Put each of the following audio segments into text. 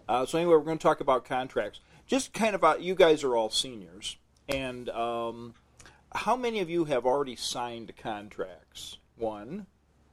So anyway, we're going to talk about contracts. Just kind of, you guys are all seniors, and how many of you have already signed contracts? One.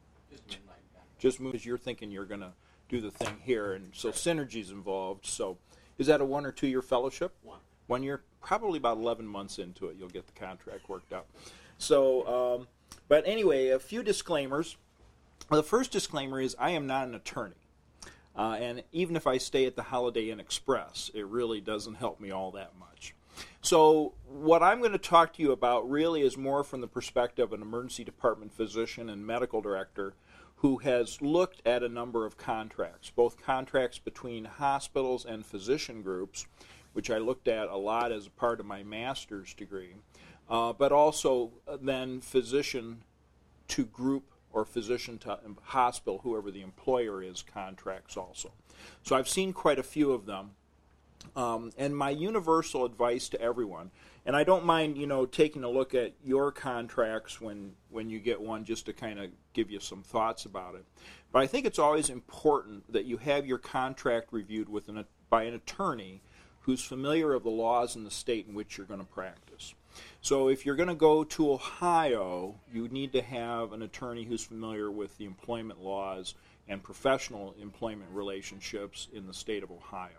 Just move as you're thinking you're going to do the thing here, and so synergy's involved. So is that a 1 or 2 year fellowship? 1 year, probably about 11 months into it, you'll get the contract worked out. So, but anyway, a few disclaimers. The first disclaimer is I am not an attorney. And even if I stay at the Holiday Inn Express, it really doesn't help me all that much. So what I'm going to talk to you about really is more from the perspective of an emergency department physician and medical director who has looked at a number of contracts, both contracts between hospitals and physician groups, which I looked at a lot as a part of my master's degree, but also then physician to group or physician to hospital, whoever the employer is, contracts also. So I've seen quite a few of them. And my universal advice to everyone, and I don't mind, taking a look at your contracts when you get one just to kind of give you some thoughts about it. But I think it's always important that you have your contract reviewed by an attorney who's familiar of the laws in the state in which you're going to practice. So if you're going to go to Ohio, you need to have an attorney who's familiar with the employment laws and professional employment relationships in the state of Ohio.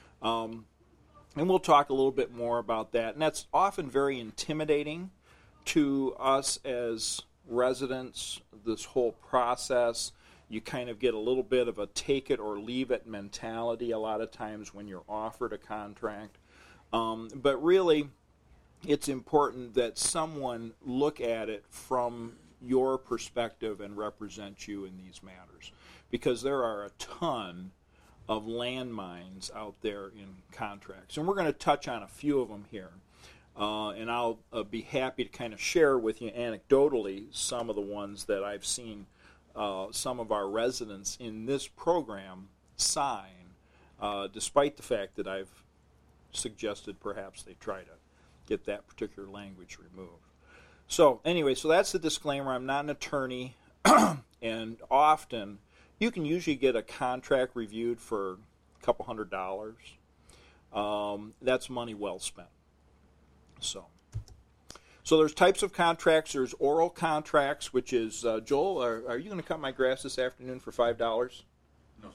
And we'll talk a little bit more about that. And that's often very intimidating to us as residents, this whole process. You kind of get a little bit of a take it or leave it mentality a lot of times when you're offered a contract. But really, it's important that someone look at it from your perspective and represent you in these matters. Because there are a ton of landmines out there in contracts. And we're going to touch on a few of them here. And I'll be happy to kind of share with you anecdotally some of the ones that I've seen some of our residents in this program sign, despite the fact that I've suggested perhaps they try to get that particular language removed. So anyway, so that's the disclaimer. I'm not an attorney, and often you can usually get a contract reviewed for a couple $100. That's money well spent. So there's types of contracts. There's oral contracts, which is, Joel, are you going to cut my grass this afternoon for $5? No,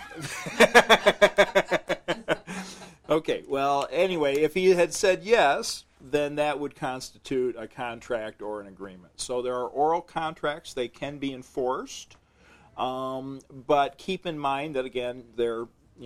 sir. Okay, well, anyway, if he had said yes, then that would constitute a contract or an agreement. So there are oral contracts. They can be enforced. But keep in mind that, again, they're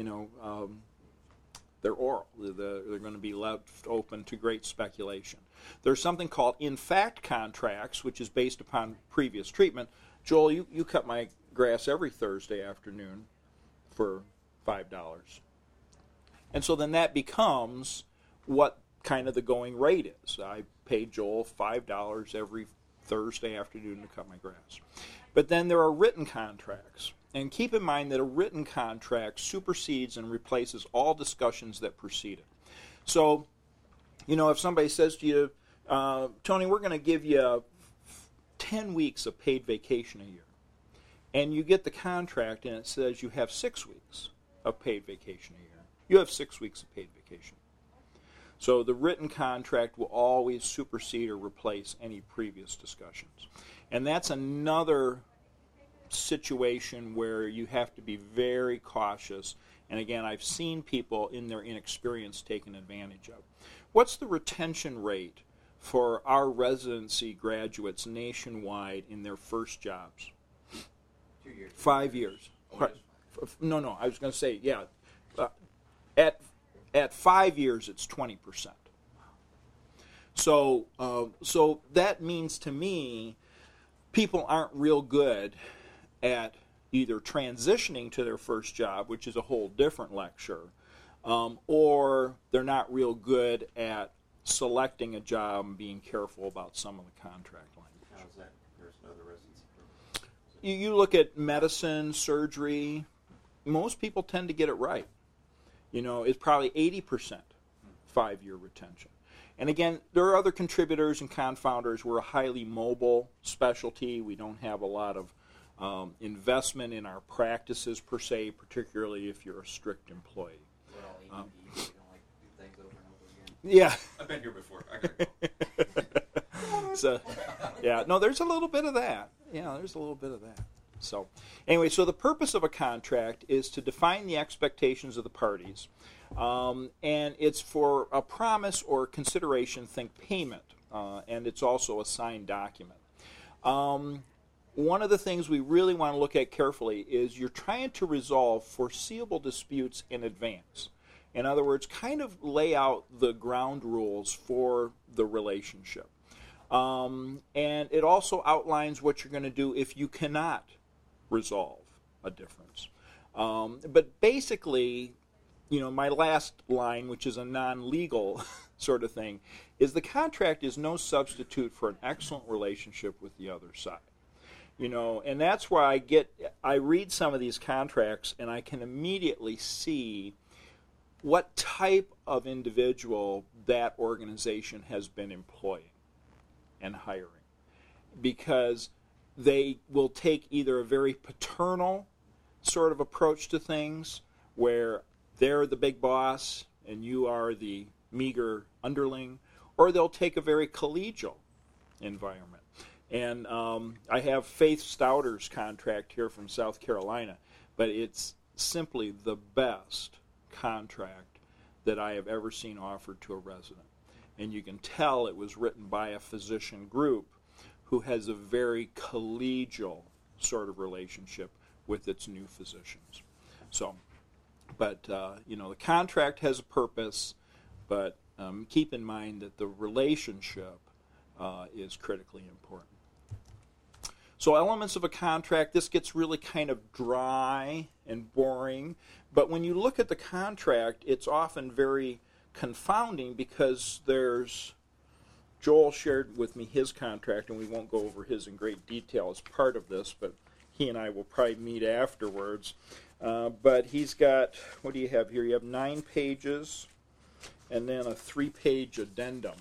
oral. They're going to be left open to great speculation. There's something called in-fact contracts, which is based upon previous treatment. Joel, you cut my grass every Thursday afternoon for $5. And so then that becomes what kind of the going rate is. I pay Joel $5 every Thursday afternoon to cut my grass. But then there are written contracts. And keep in mind that a written contract supersedes and replaces all discussions that precede it. So, if somebody says to you, Tony, we're going to give you 10 weeks of paid vacation a year. And you get the contract and it says you have 6 weeks of paid vacation a year. You have 6 weeks of paid vacation. So the written contract will always supersede or replace any previous discussions. And that's another situation where you have to be very cautious. And again, I've seen people in their inexperience taken advantage of. What's the retention rate for our residency graduates nationwide in their first jobs? 2 years. 5 years. No, I was going to say, yeah. At 5 years, it's 20%. So that means to me, people aren't real good at either transitioning to their first job, which is a whole different lecture, or they're not real good at selecting a job and being careful about some of the contract language. How is that compared to other residency programs? You look at medicine, surgery, most people tend to get it right. It's probably 80% 5-year retention. And again, there are other contributors and confounders. We're a highly mobile specialty. We don't have a lot of investment in our practices per se, particularly if you're a strict employee. We're all ADD, we don't like to do things over and over again. Yeah. I've been here before. I gotta go. So, yeah, no, there's a little bit of that. Yeah, there's a little bit of that. So, anyway, so the purpose of a contract is to define the expectations of the parties, and it's for a promise or consideration, think payment, and it's also a signed document. One of the things we really want to look at carefully is you're trying to resolve foreseeable disputes in advance. In other words, kind of lay out the ground rules for the relationship. And it also outlines what you're going to do if you cannot resolve a difference. But basically, my last line, which is a non-legal sort of thing, is the contract is no substitute for an excellent relationship with the other side. And that's where I read some of these contracts and I can immediately see what type of individual that organization has been employing and hiring. Because they will take either a very paternal sort of approach to things, where they're the big boss and you are the meager underling, or they'll take a very collegial environment. And I have Faith Stouter's contract here from South Carolina, but it's simply the best contract that I have ever seen offered to a resident. And you can tell it was written by a physician group who has a very collegial sort of relationship with its new physicians. So, but, the contract has a purpose, but keep in mind that the relationship is critically important. So elements of a contract, this gets really kind of dry and boring, but when you look at the contract, it's often very confounding because Joel shared with me his contract, and we won't go over his in great detail as part of this, but he and I will probably meet afterwards. But he's got, what do you have here? You have 9 pages and then a 3-page addendum.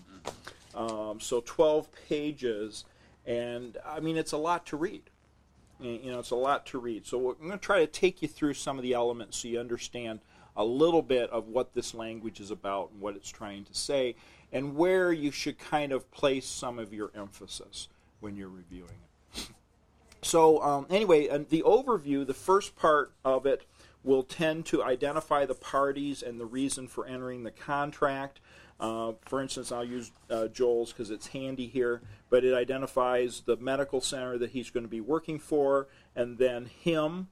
So 12 pages, and I mean, it's a lot to read. It's a lot to read. So I'm going to try to take you through some of the elements so you understand a little bit of what this language is about and what it's trying to say, and where you should kind of place some of your emphasis when you're reviewing it. So anyway, the overview, the first part of it will tend to identify the parties and the reason for entering the contract. For instance, I'll use Joel's because it's handy here, but it identifies the medical center that he's going to be working for, and then him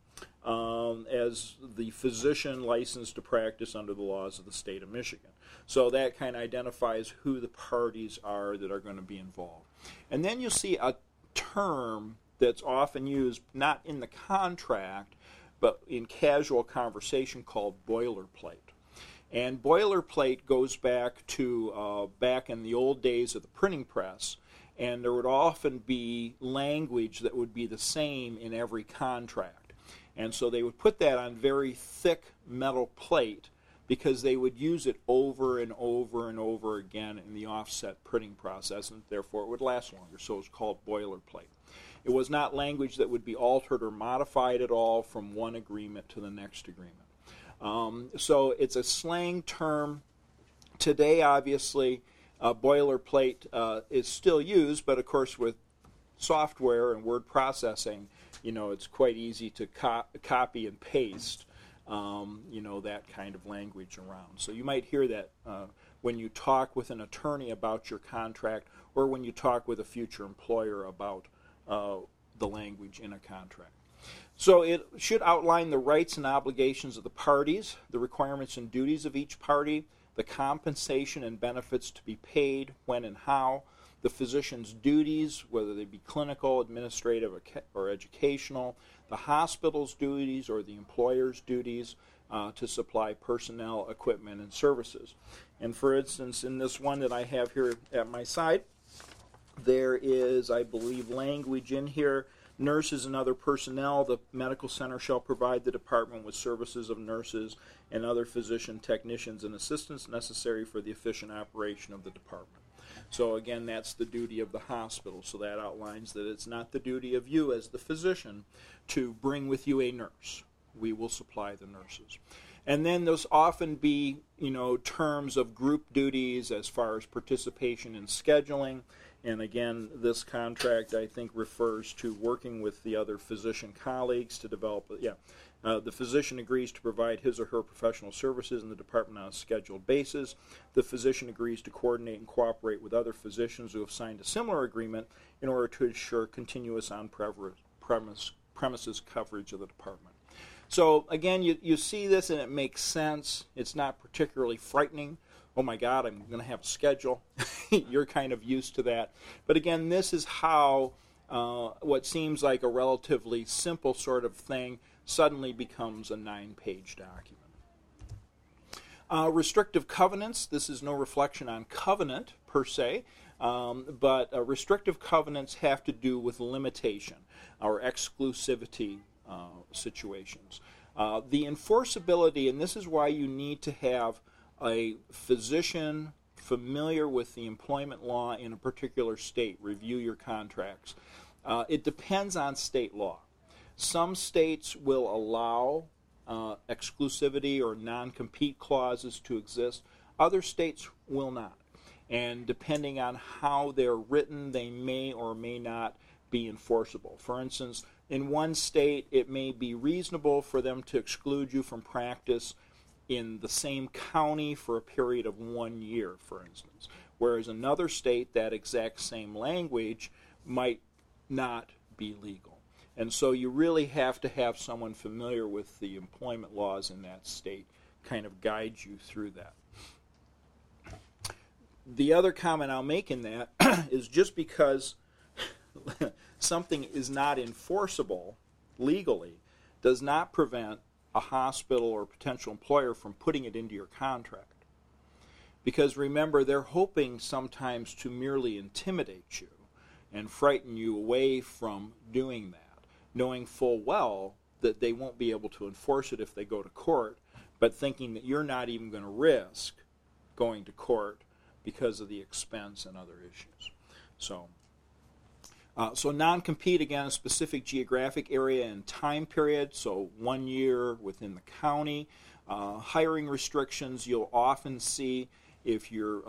as the physician licensed to practice under the laws of the state of Michigan. So that kind of identifies who the parties are that are going to be involved. And then you'll see a term that's often used, not in the contract, but in casual conversation, called boilerplate. And boilerplate goes back to back in the old days of the printing press, and there would often be language that would be the same in every contract. And so they would put that on very thick metal plate because they would use it over and over and over again in the offset printing process, and therefore it would last longer. So it's called boilerplate. It was not language that would be altered or modified at all from one agreement to the next agreement. So it's a slang term. Today, obviously, boilerplate is still used, but of course with software and word processing, it's quite easy to copy and paste, that kind of language around. So you might hear that when you talk with an attorney about your contract, or when you talk with a future employer about the language in a contract. So it should outline the rights and obligations of the parties, the requirements and duties of each party, the compensation and benefits to be paid, when and how, the physician's duties, whether they be clinical, administrative, or educational, the hospital's duties or the employer's duties to supply personnel, equipment, and services. And for instance, in this one that I have here at my side, there is, I believe, language in here. Nurses and other personnel, the medical center shall provide the department with services of nurses and other physician technicians and assistants necessary for the efficient operation of the department. So again, that's the duty of the hospital. So that outlines that it's not the duty of you as the physician to bring with you a nurse. We will supply the nurses. And then there's often be, terms of group duties as far as participation in scheduling. And again, this contract, I think, refers to working with the other physician colleagues to develop, the physician agrees to provide his or her professional services in the department on a scheduled basis. The physician agrees to coordinate and cooperate with other physicians who have signed a similar agreement in order to ensure continuous on-premises coverage of the department. So again, you see this and it makes sense. It's not particularly frightening. Oh my God, I'm going to have a schedule. You're kind of used to that. But again, this is how what seems like a relatively simple sort of thing suddenly becomes a 9-page document. Restrictive covenants. This is no reflection on covenant per se, but restrictive covenants have to do with limitation or exclusivity situations. The enforceability, and this is why you need to have a physician familiar with the employment law in a particular state review your contracts. It depends on state law. Some states will allow exclusivity or non-compete clauses to exist. Other states will not. And depending on how they're written, they may or may not be enforceable. For instance, in one state, it may be reasonable for them to exclude you from practice in the same county for a period of 1 year, for instance. Whereas another state, that exact same language might not be legal. And so you really have to have someone familiar with the employment laws in that state kind of guide you through that. The other comment I'll make in that is just because something is not enforceable legally does not prevent a hospital or potential employer from putting it into your contract. Because remember, they're hoping sometimes to merely intimidate you and frighten you away from doing that, knowing full well that they won't be able to enforce it if they go to court, but thinking that you're not even going to risk going to court because of the expense and other issues. So non-compete, again, a specific geographic area and time period, so 1 year within the county. Hiring restrictions you'll often see if you're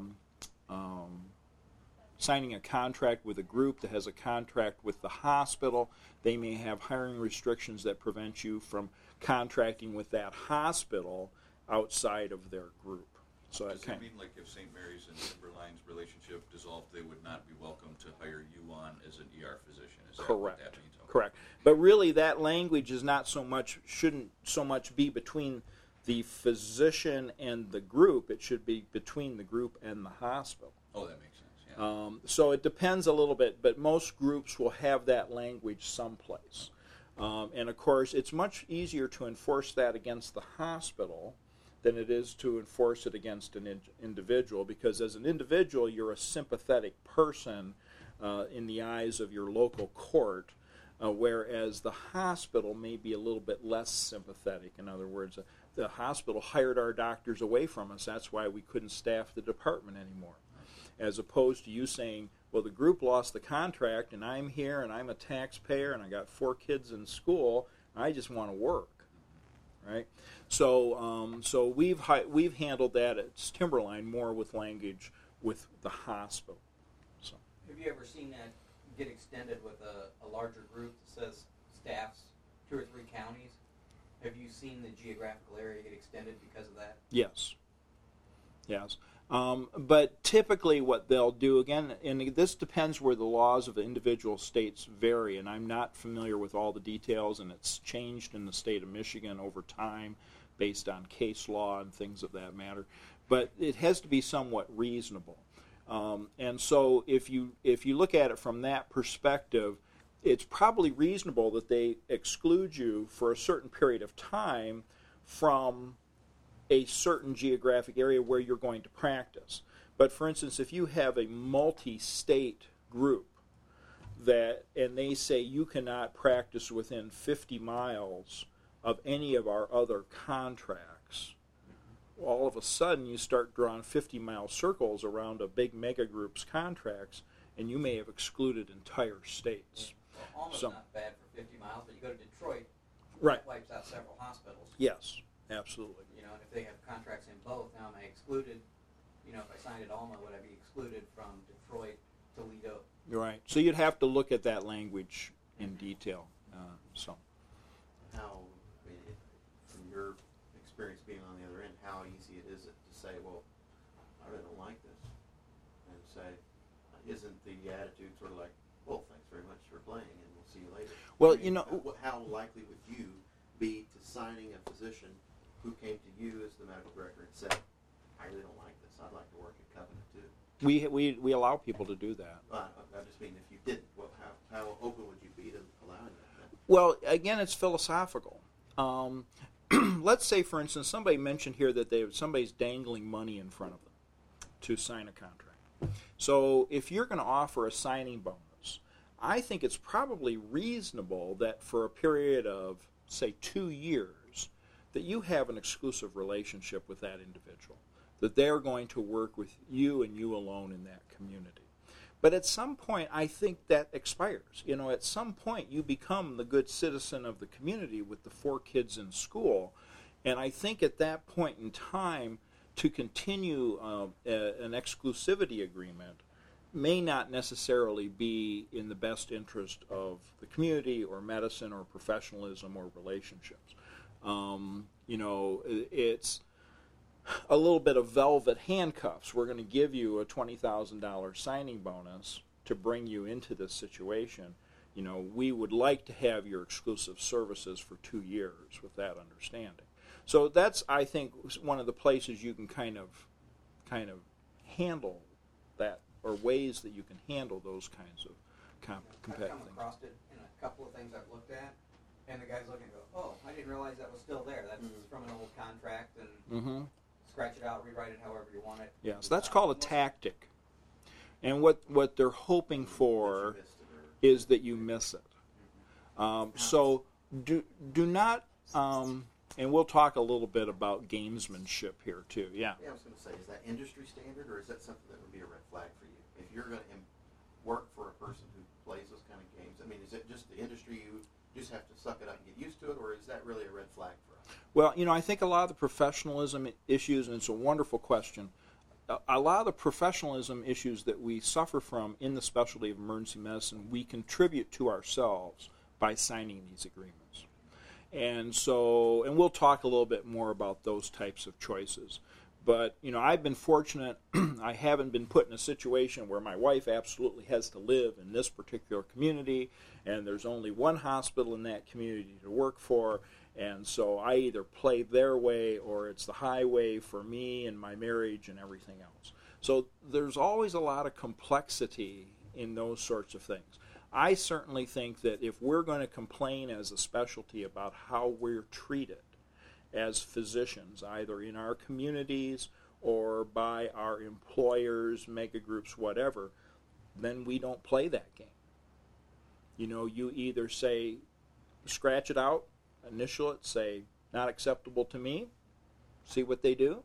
signing a contract with a group that has a contract with the hospital. They may have hiring restrictions that prevent you from contracting with that hospital outside of their group. So does it mean like if St. Mary's and Timberline's relationship dissolved, they would not be welcome to hire you on as an ER physician? Is that what that means? Okay. Correct. But really that language is not so much, shouldn't so much be between the physician and the group. It should be between the group and the hospital. Oh, that makes sense, yeah. So it depends a little bit, but most groups will have that language someplace. And of course, it's much easier to enforce that against the hospital than it is to enforce it against an individual, because as an individual you're a sympathetic person in the eyes of your local court, whereas the hospital may be a little bit less sympathetic. In other words, the hospital hired our doctors away from us, that's why we couldn't staff the department anymore. As opposed to you saying, well, the group lost the contract and I'm here and I'm a taxpayer and I got 4 kids in school, and I just want to work. Right, so we've handled that at Timberline more with language with the hospital. So. Have you ever seen that get extended with a larger group that says staffs 2 or 3 counties? Have you seen the geographical area get extended because of that? Yes. But typically what they'll do, again, and this depends where the laws of the individual states vary, and I'm not familiar with all the details, and it's changed in the state of Michigan over time based on case law and things of that matter. But it has to be somewhat reasonable. And so if you look at it from that perspective, it's probably reasonable that they exclude you for a certain period of time from a certain geographic area where you're going to practice. But for instance, if you have a multi-state group and they say you cannot practice within 50 miles of any of our other contracts, all of a sudden you start drawing 50-mile circles around a big mega group's contracts, and you may have excluded entire states. Well, Alma's So- not bad for 50 miles, but you go to Detroit, Right. that wipes out several hospitals. Yes, absolutely. You know, and if they have contracts in both, now am I excluded? You know, if I signed at Alma, would I be excluded from Detroit, Toledo? Right. So you'd have to look at that language in detail. So. How, I mean, from your experience being on the other end, how easy it is to say, well, I really don't like this, and say, isn't the attitude sort of like, well, thanks very much for playing, and we'll see you later? Well, I mean, you know, how likely would you be to signing a physician who came to you as the medical director and said, I really don't like this, I'd like to work at Covenant too? we allow people to do that. I just mean, if you didn't, well, how open would you be to allowing that? Well, again, it's philosophical. Let's say, for instance, somebody mentioned here that somebody's dangling money in front of them to sign a contract. So if you're going to offer a signing bonus, I think it's probably reasonable that for a period of, say, 2 years, that you have an exclusive relationship with that individual, that they're going to work with you and you alone in that community. But at some point, I think that expires. You know, at some point, you become the good citizen of the community with the 4 kids in school. And I think at that point in time, to continue an exclusivity agreement may not necessarily be in the best interest of the community or medicine or professionalism or relationships. You know, it's a little bit of velvet handcuffs. We're going to give you a $20,000 signing bonus to bring you into this situation. You know, we would like to have your exclusive services for 2 years with that understanding. So that's, I think, one of the places you can kind of handle that, or ways that you can handle those kinds of competitive I've come things. across it in a couple of things I've looked at, and the guy's looking and go, oh, I didn't realize that was still there. That's from an old contract, and Mm-hmm. scratch it out, rewrite it however you want it. Yes, that's called a tactic. And what they're hoping for That you missed it, or is that you miss it. So do not, and we'll talk a little bit about gamesmanship here too. Yeah. Yeah, I was going to say, is that industry standard, or is that something that would be a red flag for you? If you're going to work for a person who plays those kind of games, I mean, is it just the industry you just have to suck it up and get used to it, or is that really a red flag for us? Well, you know, I think a lot of the professionalism issues, and it's a wonderful question, a lot of the professionalism issues that we suffer from in the specialty of emergency medicine, we contribute to ourselves by signing these agreements. And so, and we'll talk a little bit more about those types of choices. But, you know, I've been fortunate. I haven't been put in a situation where my wife absolutely has to live in this particular community, and there's only one hospital in that community to work for. And so I either play their way or it's the highway for me and my marriage and everything else. So there's always a lot of complexity in those sorts of things. I certainly think that if we're going to complain as a specialty about how we're treated as physicians, either in our communities or by our employers, mega groups, whatever, then we don't play that game. You know, you either say, scratch it out, initial it, say, not acceptable to me, see what they do,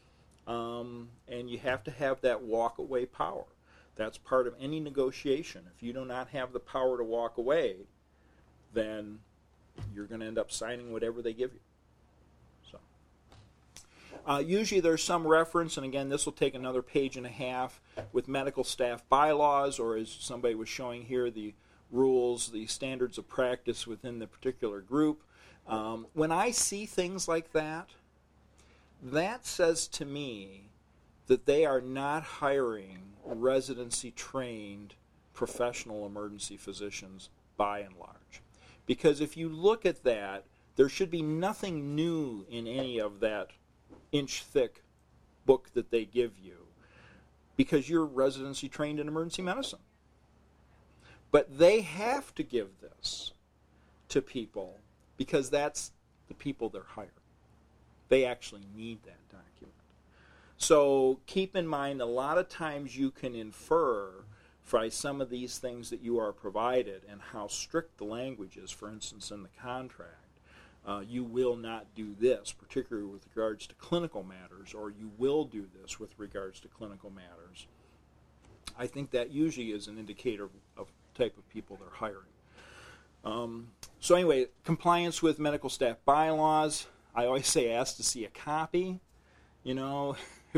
and you have to have that walk-away power. That's part of any negotiation. If you do not have the power to walk away, then you're going to end up signing whatever they give you. So, usually there's some reference, and again, this will take another page and a half, with medical staff bylaws, or as somebody was showing here, the rules, the standards of practice within the particular group. When I see things like that, that says to me that they are not hiring residency-trained professional emergency physicians by and large. Because if you look at that, there should be nothing new in any of that inch-thick book that they give you, because you're residency-trained in emergency medicine. But they have to give this to people because that's the people they're hiring. They actually need that document. So keep in mind, a lot of times you can infer by some of these things that you are provided and how strict the language is, for instance, in the contract, you will not do this, particularly with regards to clinical matters, or you will do this with regards to clinical matters. I think that usually is an indicator of the type of people they're hiring. So anyway, compliance with medical staff bylaws. I always say ask to see a copy. You know,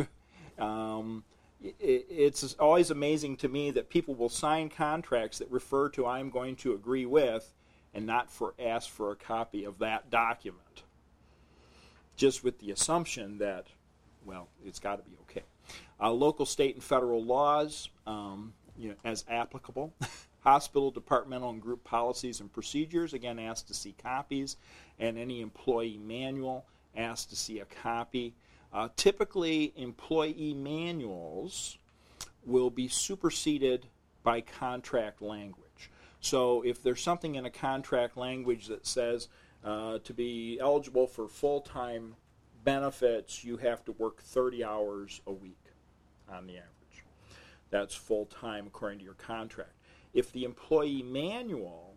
it's always amazing to me that people will sign contracts that refer to "I'm going to agree with" and not ask for a copy of that document, just with the assumption that, well, it's got to be okay. Local, state, and federal laws, as applicable. Hospital, departmental, and group policies and procedures, again, asked to see copies. And any employee manual, asked to see a copy. Typically, employee manuals will be superseded by contract language. So if there's something in a contract language that says to be eligible for full-time benefits, you have to work 30 hours a week on the average. That's full-time according to your contract. If the employee manual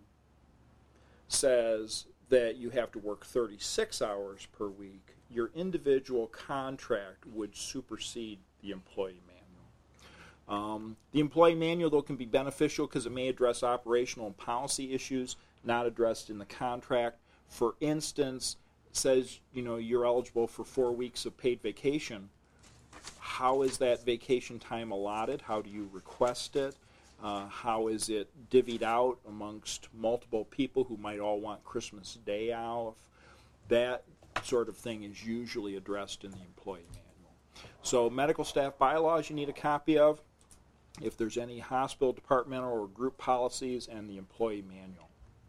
says that you have to work 36 hours per week, your individual contract would supersede the employee manual. The employee manual, though, can be beneficial because it may address operational and policy issues not addressed in the contract. For instance, it says you're eligible for 4 weeks of paid vacation. How is that vacation time allotted? How do you request it? How is it divvied out amongst multiple people who might all want Christmas Day off? That sort of thing is usually addressed in the employee manual. So medical staff bylaws you need a copy of. If there's any hospital, departmental, or group policies, and the employee manual.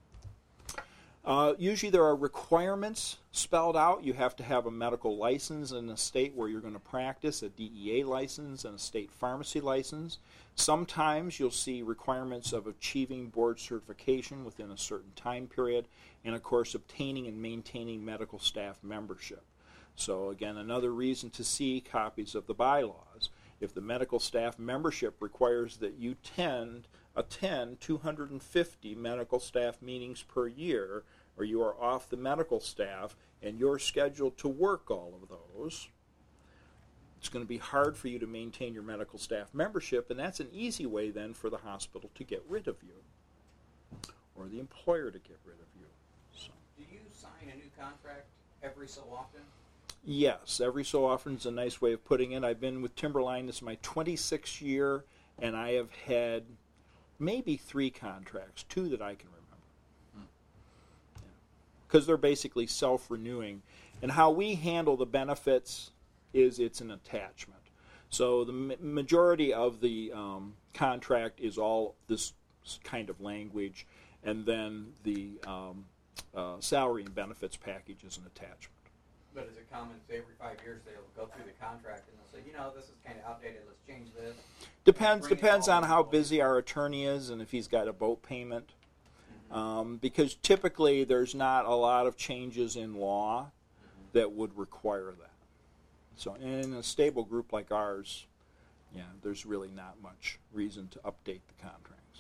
Usually there are requirements spelled out. You have to have a medical license in the state where you're going to practice, a DEA license, and a state pharmacy license. Sometimes you'll see requirements of achieving board certification within a certain time period, and of course obtaining and maintaining medical staff membership. So again, another reason to see copies of the bylaws. If the medical staff membership requires that you attend 250 medical staff meetings per year, or you are off the medical staff and you're scheduled to work all of those, it's going to be hard for you to maintain your medical staff membership, and that's an easy way then for the hospital to get rid of you, or the employer to get rid of you. So. Do you sign a new contract every so often? Yes, every so often is a nice way of putting it. I've been with Timberline, this is my 26th year, and I have had maybe 3 contracts, 2 that I can remember. Because they're basically self-renewing. And how we handle the benefits is it's an attachment. So the majority of the contract is all this kind of language, and then the salary and benefits package is an attachment. But is it common, say every 5 years they'll go through the contract and they'll say, this is kind of outdated, let's change this? Depends on how busy our attorney is and if he's got a boat payment. Because typically there's not a lot of changes in law that would require that. So in a stable group like ours, there's really not much reason to update the contracts.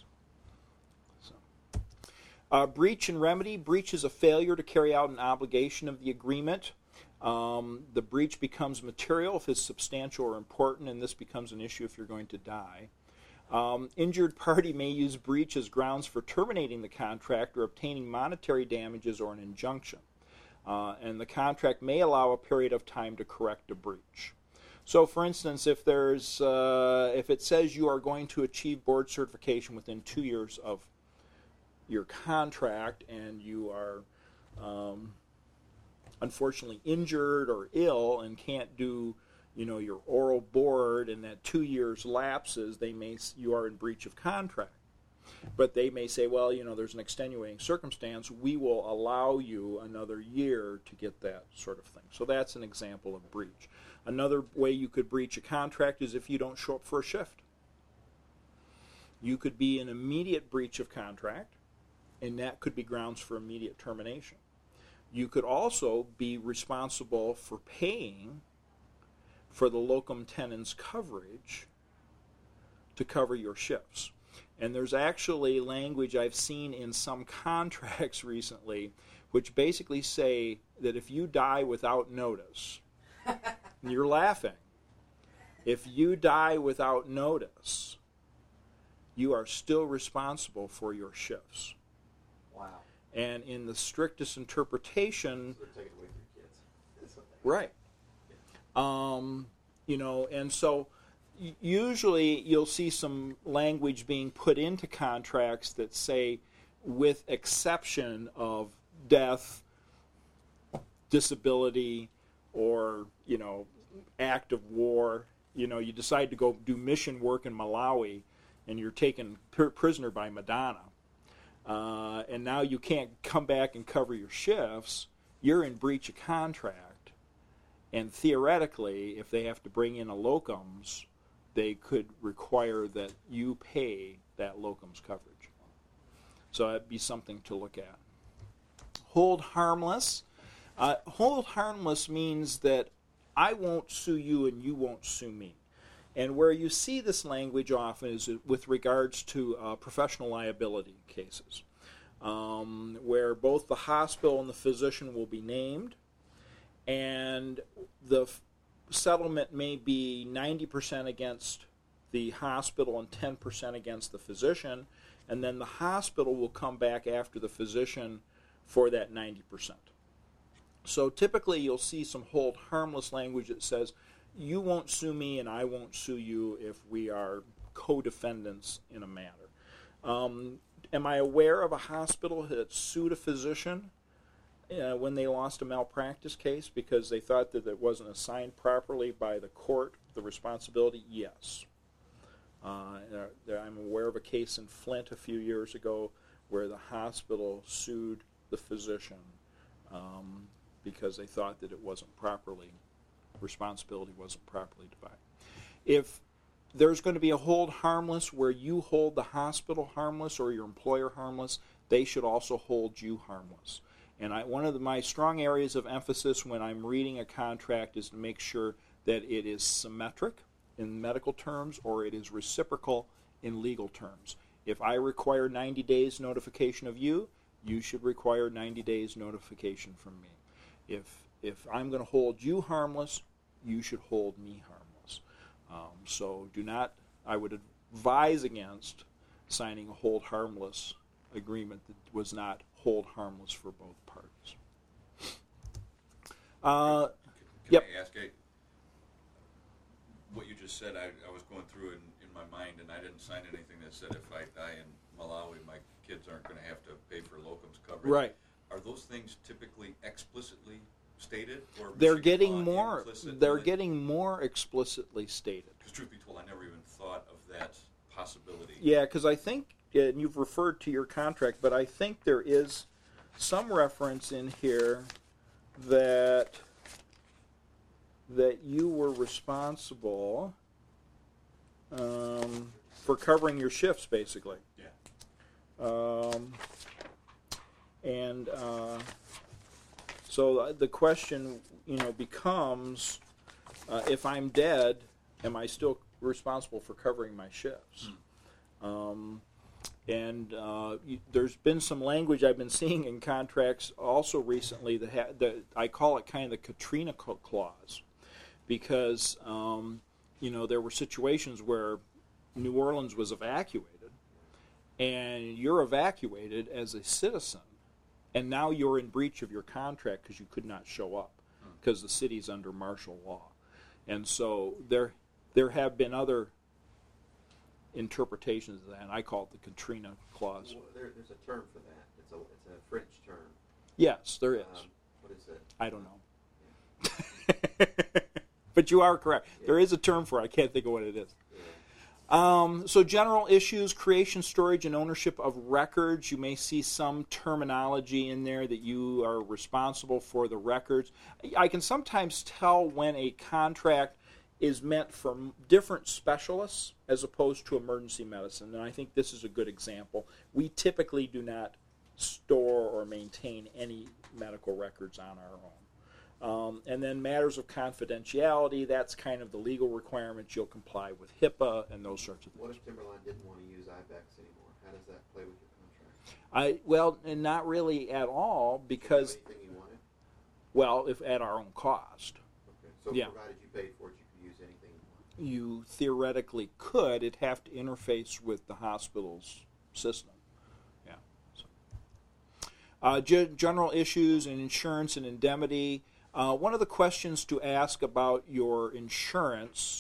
So, breach and remedy. Breach is a failure to carry out an obligation of the agreement. The breach becomes material if it's substantial or important, and this becomes an issue if you're going to die. Injured party may use breach as grounds for terminating the contract or obtaining monetary damages or an injunction. And the contract may allow a period of time to correct a breach. So, for instance, if it says you are going to achieve board certification within 2 years of your contract, and you are unfortunately injured or ill and can't do your oral board, and that 2 years lapses, you are in breach of contract. But they may say, well, there's an extenuating circumstance, we will allow you another year to get that sort of thing. So that's an example of breach. Another way you could breach a contract is if you don't show up for a shift. You could be in immediate breach of contract, and that could be grounds for immediate termination. You could also be responsible for paying for the locum tenens coverage to cover your shifts. And there's actually language I've seen in some contracts recently which basically say that if you die without notice, you're laughing, if you die without notice, you are still responsible for your shifts. Wow. And in the strictest interpretation, So they're taking away from your kids. right. You know, and so usually you'll see some language being put into contracts that say, with exception of death, disability, or, you know, act of war. You know, you decide to go do mission work in Malawi, and you're taken prisoner by Madonna, and now you can't come back and cover your shifts. You're in breach of contract, and theoretically, if they have to bring in a locums, they could require that you pay that locums coverage. So that'd be something to look at. Hold harmless. Hold harmless means that I won't sue you and you won't sue me. And where you see this language often is with regards to professional liability cases, where both the hospital and the physician will be named, and the settlement may be 90% against the hospital and 10% against the physician, and then the hospital will come back after the physician for that 90%. So typically you'll see some hold harmless language that says, you won't sue me and I won't sue you if we are co-defendants in a matter. Am I aware of a hospital that sued a physician when they lost a malpractice case because they thought that it wasn't assigned properly by the court, the responsibility? Yes. I'm aware of a case in Flint a few years ago where the hospital sued the physician because they thought that it wasn't properly, responsibility wasn't properly divided. If there's going to be a hold harmless where you hold the hospital harmless or your employer harmless, they should also hold you harmless. And one of my strong areas of emphasis when I'm reading a contract is to make sure that it is symmetric in medical terms or it is reciprocal in legal terms. If I require 90 days notification of you, you should require 90 days notification from me. If I'm going to hold you harmless, you should hold me harmless. So I would advise against signing a hold harmless agreement that was not hold harmless for both parties. Can I ask, what you just said, I was going through in my mind, and I didn't sign anything that said if I die in Malawi, my kids aren't going to have to pay for locums coverage. Right. Are those things typically explicitly stated, or They're getting more explicitly stated. Because truth be told, I never even thought of that possibility. Yeah, because I think, and you've referred to your contract, but I think there is some reference in here that you were responsible for covering your shifts, basically. Yeah. So the question, becomes, if I'm dead, am I still responsible for covering my shifts? There's been some language I've been seeing in contracts also recently that I call it kind of the Katrina clause, because there were situations where New Orleans was evacuated, and you're evacuated as a citizen, and now you're in breach of your contract because you could not show up because the city's under martial law. And so there have been other interpretations of that, and I call it the Katrina clause. Well, there's a term for that. It's a French term. Yes, there is. What is it? I don't know. Yeah. But you are correct. Yeah. There is a term for it. I can't think of what it is. Yeah. So general issues, creation, storage, and ownership of records. You may see some terminology in there that you are responsible for the records. I can sometimes tell when a contract is meant for different specialists as opposed to emergency medicine, and I think this is a good example. We typically do not store or maintain any medical records on our And then matters of confidentiality, that's kind of the legal requirements. You'll comply with HIPAA and those sorts of things. What if Timberline didn't want to use IBEX anymore? How does that play with your contract? Well, and not really at all, because, Did you have anything you wanted? well, if at our own cost. Okay. So Yeah. provided you paid for it, you could use anything you wanted. You theoretically could. It'd have to interface with the hospital's system. Yeah. So. General issues in insurance and indemnity. One of the questions to ask about your insurance,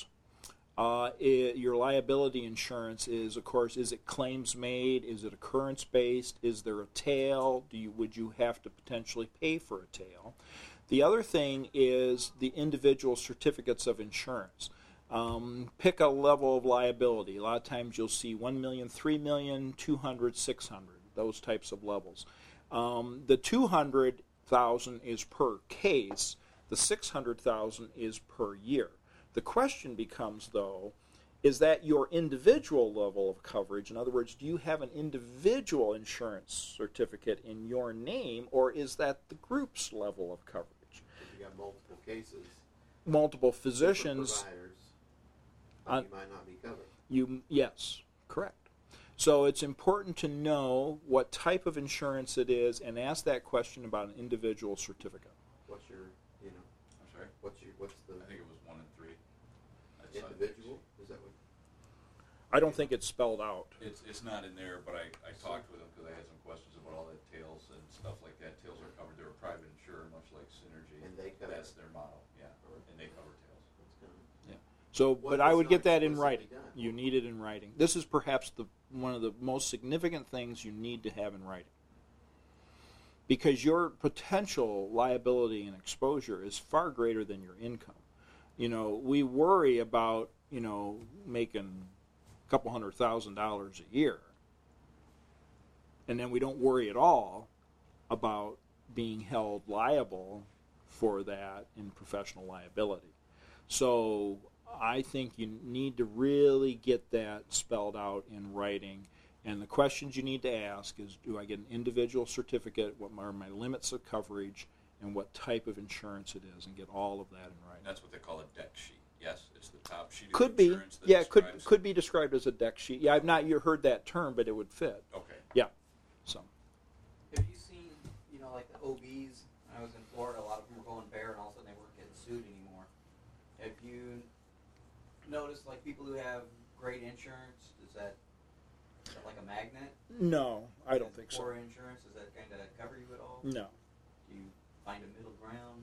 your liability insurance, is, of course, is it claims made? Is it occurrence based? Is there a tail? Would you have to potentially pay for a tail? The other thing is the individual certificates of insurance. Pick a level of liability. A lot of times you'll see 1 million, 3 million, 200, 600, those types of levels. The 200,000 is per case. The 600,000 is per year. The question becomes, though, is that your individual level of coverage? In other words, do you have an individual insurance certificate in your name, or is that the group's level of coverage? If you got multiple cases, Multiple different physicians. providers, Uh, you might not be covered. Yes, correct. So it's important to know what type of insurance it is and ask that question about an individual certificate. What's your, I'm sorry? what's the I think it was 1 in 3. I saw it. individual? Is that what? I don't think it's spelled out. It's not in there, but I talked with them because I had some questions about all that tails and stuff like that. Tails are covered. They're a private insurer, much like Synergy. And they cover That's it. their model, yeah. And they cover tails. That's kind of, So, What but if I it's would not get that in explicitly writing. done? You need it in writing. This is perhaps one of the most significant things you need to have in writing. Because your potential liability and exposure is far greater than your income. We worry about, making a couple $100,000 a year. And then we don't worry at all about being held liable for that in professional liability. So I think you need to really get that spelled out in writing. And the questions you need to ask is, do I get an individual certificate? What are my limits of coverage? And what type of insurance it is? And get all of that in writing. And that's what they call a deck sheet. Yes, it's the top sheet of Could be. insurance that Yeah, describes could be described as a deck sheet. Yeah, I've not heard that term, but it would fit. Okay. Yeah. So. Have you seen, like the OBs? When I was in Florida, a lot of them were going bare, and all of a sudden they weren't getting sued anymore. Have you noticed, like, people who have great insurance, is that like a magnet? No, I don't think so. Poor insurance, does that kind of cover you at all? No. Do you find a middle ground?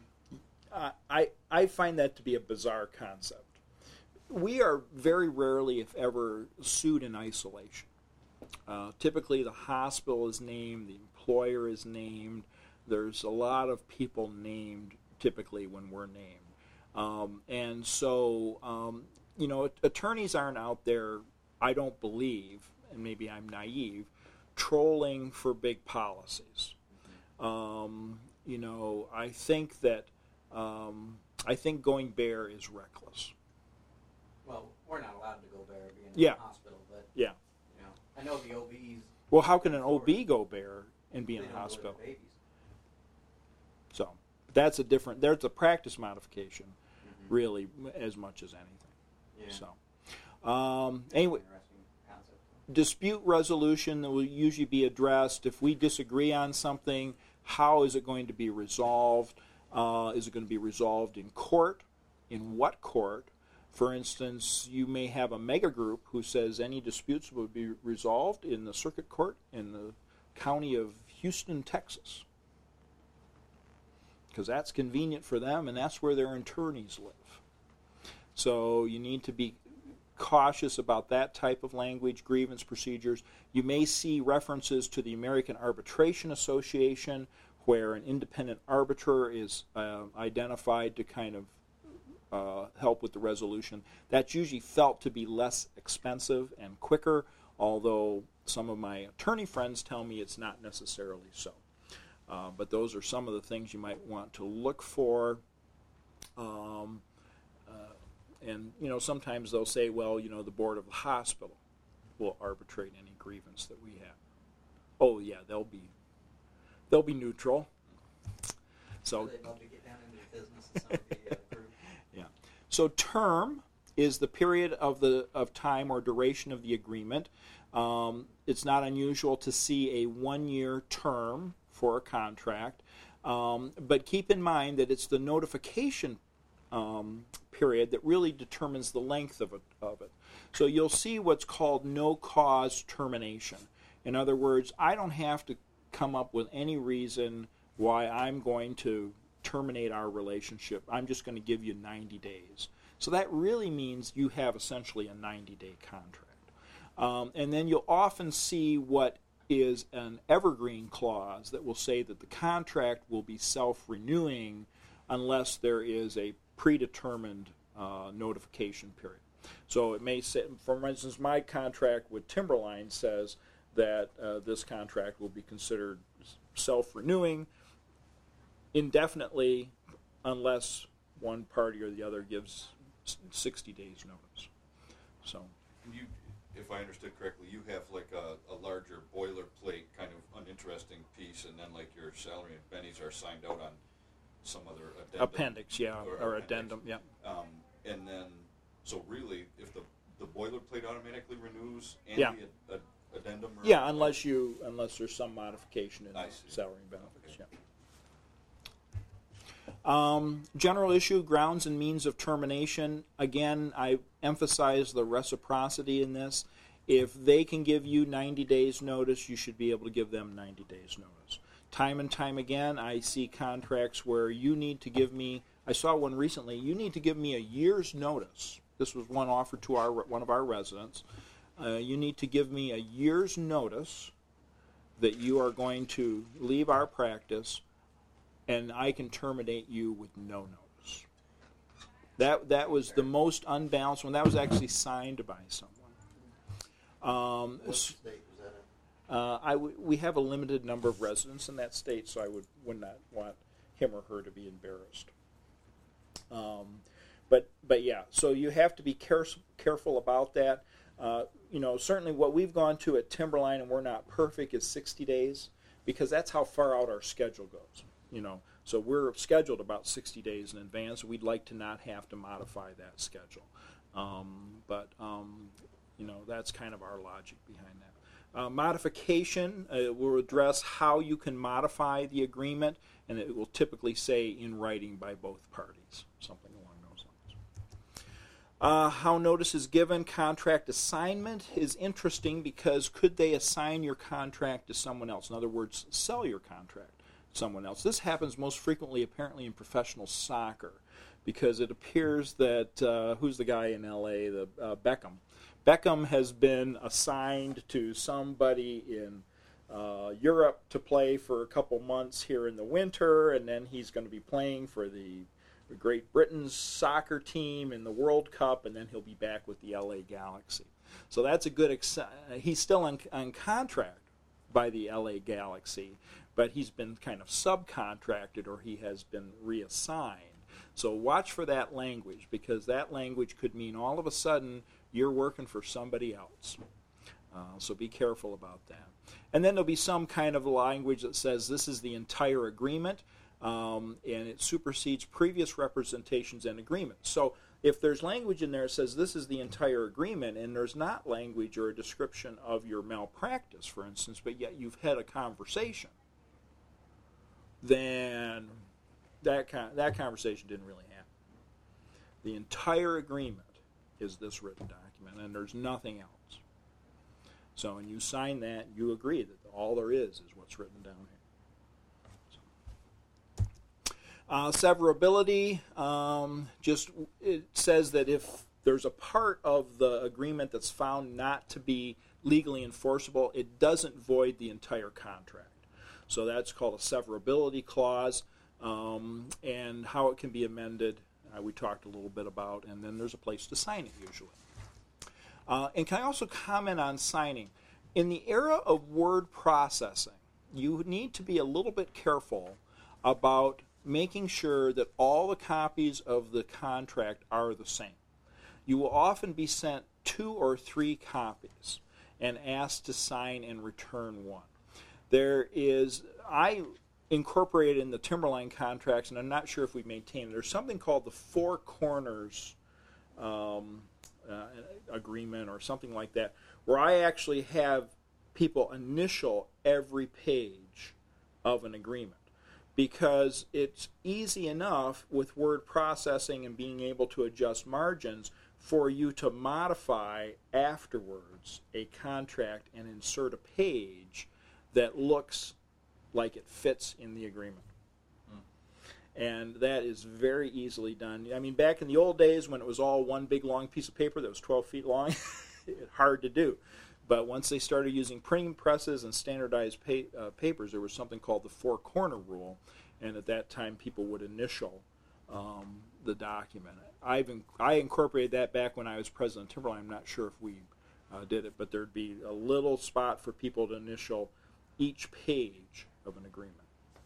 I find that to be a bizarre concept. We are very rarely, if ever, sued in isolation. Typically, the hospital is named, the employer is named. There's a lot of people named typically when we're named. And so, attorneys aren't out there, I don't believe, and maybe I'm naive, trolling for big policies. I think that I think going bare is reckless. Well, we're not allowed to go bare being in Yeah. the hospital, but Yeah. I know the OBs. Well, how can an OB go bare and be they in a don't hospital? deliver babies. So there's a practice modification, really, as much as anything. yeah. So, anyway, Interesting concept. dispute resolution that will usually be addressed. If we disagree on something, how is it going to be resolved? Is it going to be resolved in court? In what court? For instance, you may have a mega group who says any disputes will be resolved in the circuit court in the county of Houston, Texas. Because that's convenient for them and that's where their attorneys live. So you need to be cautious about that type of language, grievance procedures. You may see references to the American Arbitration Association where an independent arbiter is identified to kind of help with the resolution. That's usually felt to be less expensive and quicker, although some of my attorney friends tell me it's not necessarily so. But those are some of the things you might want to look for. And sometimes they'll say, well, the board of the hospital will arbitrate any grievance that we have. Oh yeah, they'll be neutral. So They'd love to get down into the business. some of the crew. Yeah. So term is the period of time or duration of the agreement. It's not unusual to see a 1-year term for a contract, but keep in mind that it's the notification period that really determines the length of it. So you'll see what's called no-cause termination. In other words, I don't have to come up with any reason why I'm going to terminate our relationship. I'm just going to give you 90 days. So that really means you have essentially a 90-day contract. And then you'll often see what is an evergreen clause that will say that the contract will be self-renewing unless there is a predetermined notification period. So it may say, for instance, my contract with Timberline says that this contract will be considered self-renewing indefinitely unless one party or the other gives 60 days notice. So, and you, if I understood correctly, you have like a larger boilerplate kind of uninteresting piece, and then like your salary and bennies are signed out on some other addendum. Appendix, yeah, or addendum, yeah. And then, so really, if the boilerplate automatically renews and Yeah. the addendum? Or Yeah, unless there's some modification in I see. salary and benefits, Okay. yeah. General issue, grounds and means of termination. Again, I emphasize the reciprocity in this. If they can give you 90 days notice, you should be able to give them 90 days notice. Time and time again, I see contracts where you need to give me, I saw one recently, you need to give me a year's notice. This was one offered to one of our residents. You need to give me a year's notice that you are going to leave our practice, and I can terminate you with no notice. That was the most unbalanced one. That was actually signed by someone. What state was that in? We have a limited number of residents in that state, so I would not want him or her to be embarrassed. But yeah, so you have to be careful about that. Certainly what we've gone to at Timberline, and we're not perfect, is 60 days, because that's how far out our schedule goes. So we're scheduled about 60 days in advance. We'd like to not have to modify that schedule. That's kind of our logic behind that. Modification will address how you can modify the agreement, and it will typically say in writing by both parties, something along those lines. How notice is given. Contract assignment is interesting because could they assign your contract to someone else? In other words, sell your contract to someone else. This happens most frequently apparently in professional soccer, because it appears that, who's the guy in L.A., Beckham. Beckham has been assigned to somebody in Europe to play for a couple months here in the winter, and then he's going to be playing for the Great Britain's soccer team in the World Cup, and then he'll be back with the LA Galaxy. So that's a good, he's still on contract by the LA Galaxy, but he's been kind of subcontracted, or he has been reassigned. So watch for that language, because that language could mean all of a sudden you're working for somebody else. So be careful about that. And then there'll be some kind of language that says this is the entire agreement, and it supersedes previous representations and agreements. So if there's language in there that says this is the entire agreement, and there's not language or a description of your malpractice, for instance, but yet you've had a conversation, then that conversation didn't really happen. The entire agreement is this written document, and there's nothing else. So when you sign that, you agree that all there is what's written down here. Severability, it says that if there's a part of the agreement that's found not to be legally enforceable, it doesn't void the entire contract. So that's called a severability clause, and how it can be amended, we talked a little bit about, and then there's a place to sign it usually. And can I also comment on signing? In the era of word processing, you need to be a little bit careful about making sure that all the copies of the contract are the same. You will often be sent 2 or 3 copies and asked to sign and return one. incorporated in the Timberline contracts, and I'm not sure if we maintain it. There's something called the Four Corners agreement or something like that, where I actually have people initial every page of an agreement, because it's easy enough with word processing and being able to adjust margins for you to modify afterwards a contract and insert a page that looks like it fits in the agreement. And that is very easily done. I mean, back in the old days when it was all one big long piece of paper that was 12 feet long, hard to do. But once they started using printing presses and standardized papers, there was something called the four-corner rule, and at that time people would initial the document. I incorporated that back when I was president of Timberline. I'm not sure if we did it, but there'd be a little spot for people to initial each page of an agreement.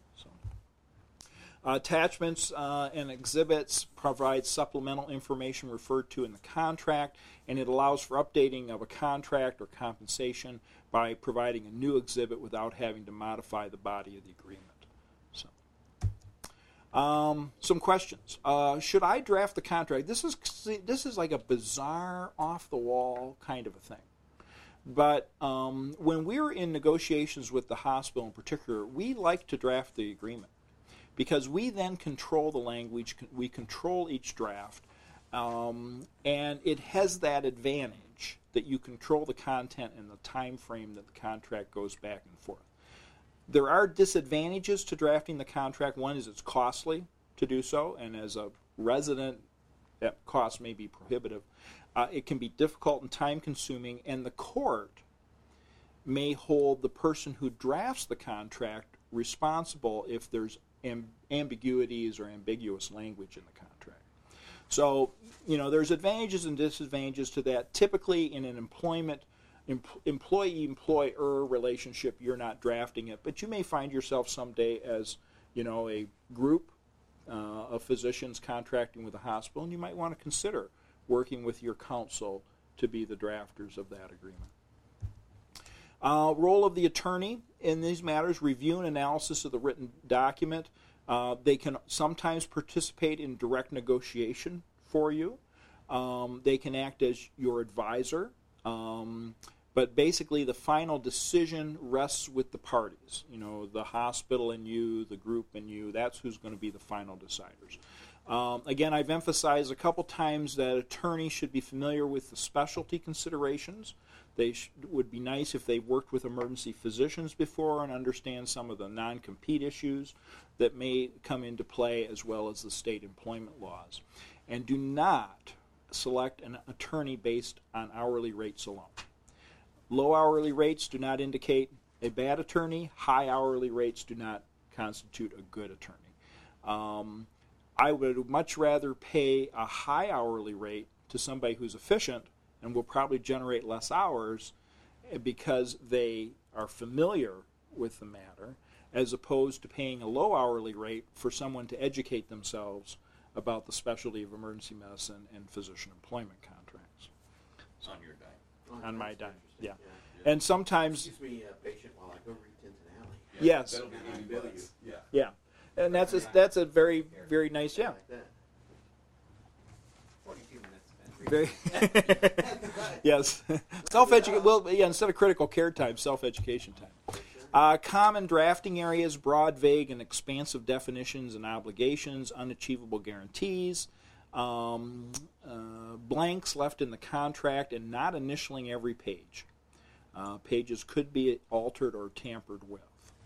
Attachments and exhibits provide supplemental information referred to in the contract, and it allows for updating of a contract or compensation by providing a new exhibit without having to modify the body of the agreement. Some questions. Should I draft the contract? This is like a bizarre, off-the-wall kind of a thing. But when we're in negotiations with the hospital in particular, we like to draft the agreement, because we then control the language, we control each draft, and it has that advantage that you control the content and the time frame that the contract goes back and forth. There are disadvantages to drafting the contract. One is it's costly to do so, and as a resident, that cost may be prohibitive. It can be difficult and time-consuming, and the court may hold the person who drafts the contract responsible if there's ambiguities or ambiguous language in the contract. So, there's advantages and disadvantages to that. Typically, in an employee-employer relationship, you're not drafting it, but you may find yourself someday as, a group of physicians contracting with a hospital, and you might want to consider working with your counsel to be the drafters of that agreement. Role of the attorney in these matters: review and analysis of the written document. They can sometimes participate in direct negotiation for you. They can act as your advisor. But basically the final decision rests with the parties. The hospital and you, the group and you, that's who's going to be the final deciders. Again, I've emphasized a couple times that attorneys should be familiar with the specialty considerations. They would be nice if they worked with emergency physicians before and understand some of the non-compete issues that may come into play, as well as the state employment laws. And do not select an attorney based on hourly rates alone. Low hourly rates do not indicate a bad attorney. High hourly rates do not constitute a good attorney. I would much rather pay a high hourly rate to somebody who's efficient and will probably generate less hours because they are familiar with the matter, as opposed to paying a low hourly rate for someone to educate themselves about the specialty of emergency medicine and physician employment contracts. On your dime. On my dime, yeah. And sometimes... Excuse me, patient, while I go read Tinton Alley. Yes. That'll be $80. Yeah. Yeah. And that's a very, very nice, yeah. Like that. 42 minutes spent. Very, yes. Self-education, well, yeah, instead of critical care time, self-education time. Common drafting areas: broad, vague, and expansive definitions and obligations, unachievable guarantees, blanks left in the contract, and not initialing every page. Pages could be altered or tampered with.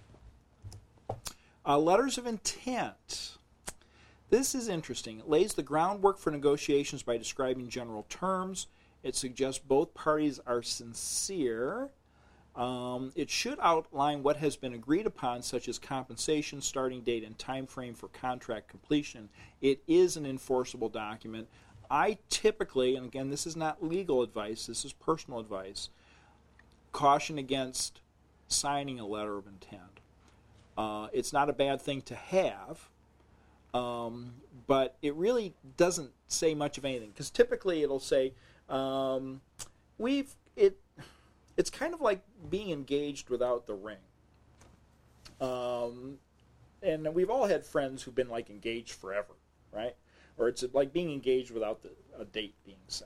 Letters of intent. This is interesting. It lays the groundwork for negotiations by describing general terms. It suggests both parties are sincere. It should outline what has been agreed upon, such as compensation, starting date, and time frame for contract completion. It is an enforceable document. I typically, and again, this is not legal advice, this is personal advice, caution against signing a letter of intent. It's not a bad thing to have, but it really doesn't say much of anything, because typically it'll say, it's kind of like being engaged without the ring. and we've all had friends who've been like engaged forever, right? Or it's like being engaged without a date being set.